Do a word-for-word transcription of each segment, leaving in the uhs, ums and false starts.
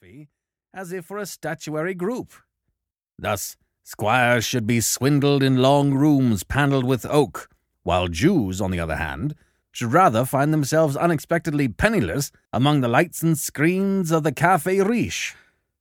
philosophy as if for a statuary group. Thus, squires should be swindled in long rooms panelled with oak, while Jews, on the other hand, should rather find themselves unexpectedly penniless among the lights and screens of the Café Riche.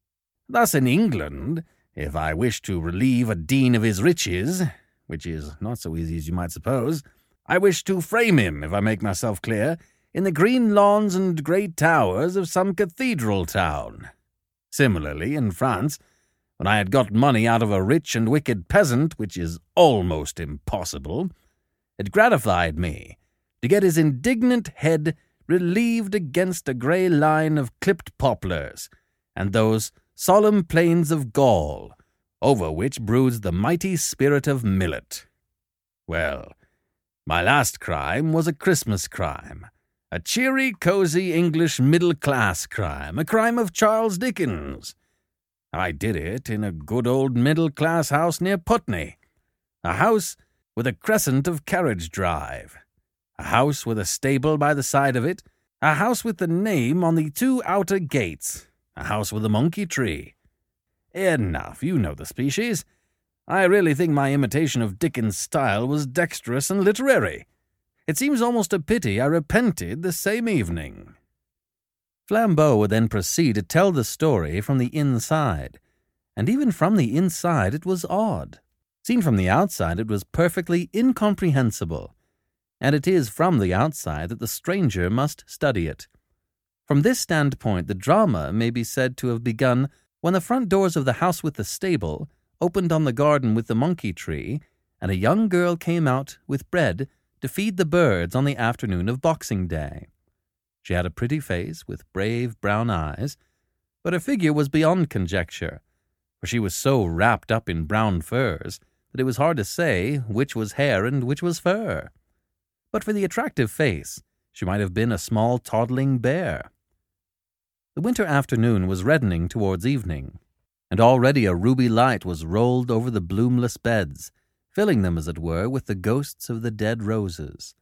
Thus in England, if I wish to relieve a dean of his riches, which is not so easy as you might suppose, I wish to frame him, if I make myself clear, in the green lawns and great towers of some cathedral town. Similarly, in France, when I had got money out of a rich and wicked peasant, which is almost impossible, it gratified me to get his indignant head relieved against a grey line of clipped poplars, and those solemn plains of Gaul, over which broods the mighty spirit of millet. Well, my last crime was a Christmas crime, a cheery, cosy English middle-class crime, a crime of Charles Dickens. I did it in a good old middle-class house near Putney, a house with a crescent of carriage drive, a house with a stable by the side of it, a house with the name on the two outer gates, a house with a monkey tree. Enough, you know the species. I really think my imitation of Dickens' style was dexterous and literary. It seems almost a pity I repented the same evening. Flambeau would then proceed to tell the story from the inside, and even from the inside it was odd. Seen from the outside it was perfectly incomprehensible, and it is from the outside that the stranger must study it. From this standpoint, the drama may be said to have begun when the front doors of the house with the stable opened on the garden with the monkey tree, and a young girl came out with bread to feed the birds on the afternoon of Boxing Day. She had a pretty face with brave brown eyes, but her figure was beyond conjecture, for she was so wrapped up in brown furs that it was hard to say which was hair and which was fur. But for the attractive face, she might have been a small toddling bear. The winter afternoon was reddening towards evening, and already a ruby light was rolled over the bloomless beds, filling them, as it were, with the ghosts of the dead roses.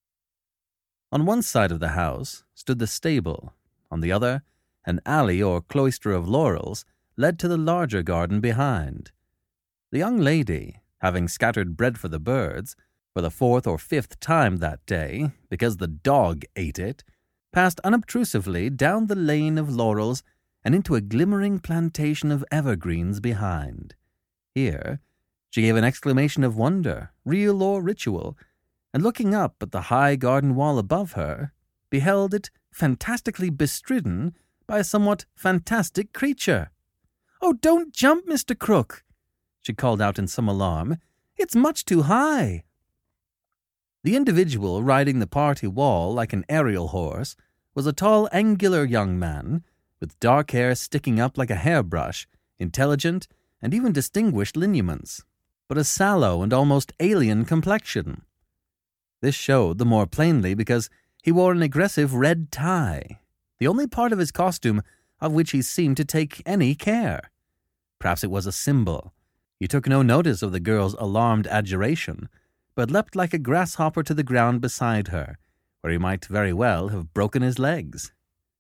On one side of the house stood the stable, on the other, an alley or cloister of laurels led to the larger garden behind. The young lady, having scattered bread for the birds, for the fourth or fifth time that day, because the dog ate it, passed unobtrusively down the lane of laurels and into a glimmering plantation of evergreens behind. Here she gave an exclamation of wonder, real or ritual, and looking up at the high garden wall above her, beheld it fantastically bestridden by a somewhat fantastic creature. "Oh, don't jump, Mister Crook," she called out in some alarm. "It's much too high." The individual riding the party wall like an aerial horse was a tall, angular young man, with dark hair sticking up like a hairbrush, intelligent, and even distinguished lineaments, but a sallow and almost alien complexion. This showed the more plainly because he wore an aggressive red tie, the only part of his costume of which he seemed to take any care. Perhaps it was a symbol. He took no notice of the girl's alarmed adjuration, but leapt like a grasshopper to the ground beside her, where he might very well have broken his legs.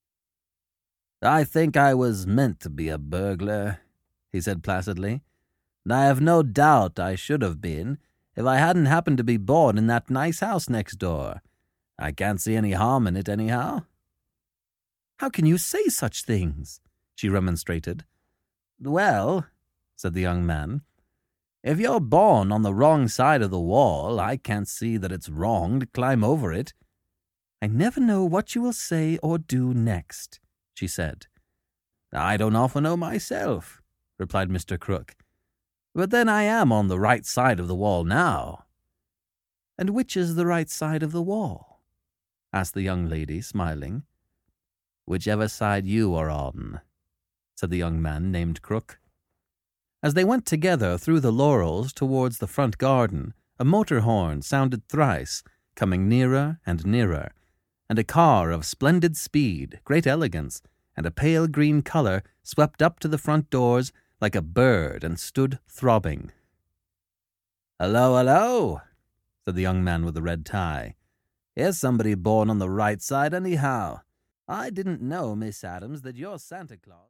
"I think I was meant to be a burglar," he said placidly, "and I have no doubt I should have been if I hadn't happened to be born in that nice house next door. I can't see any harm in it anyhow." "How can you say such things?" she remonstrated. "Well," said the young man, "if you're born on the wrong side of the wall, I can't see that it's wrong to climb over it." "I never know what you will say or do next," she said. "I don't often know myself," replied Mister Crook. "But then I am on the right side of the wall now." "And which is the right side of the wall?" asked the young lady, smiling. "Whichever side you are on," said the young man named Crook. As they went together through the laurels towards the front garden, a motor horn sounded thrice, coming nearer and nearer, and a car of splendid speed, great elegance, and a pale green colour swept up to the front doors like a bird and stood throbbing. "Hello, hello," said the young man with the red tie. "Here's somebody born on the right side anyhow. I didn't know, Miss Adams, that you're Santa Claus."